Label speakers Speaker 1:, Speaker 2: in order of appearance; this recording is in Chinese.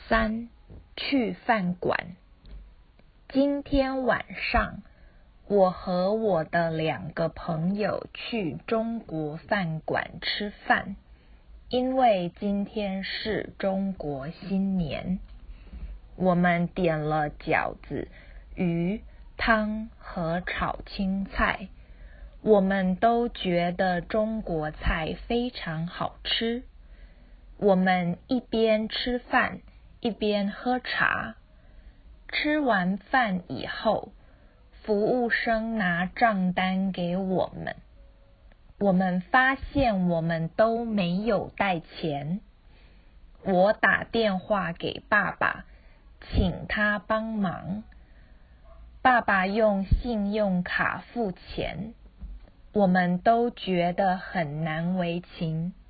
Speaker 1: 3. 去饭馆。今天晚上，我和我的2个朋友去中国饭馆吃饭，因为今天是中国新年。我们点了饺子、鱼、汤和炒青菜，我们都觉得中国菜非常好吃。我们一边吃饭，一边喝茶。吃完饭以后，服务生拿账单给我们。我们发现我们都没有带钱。我打电话给爸爸，请他帮忙。爸爸用信用卡付钱。我们都觉得很难为情。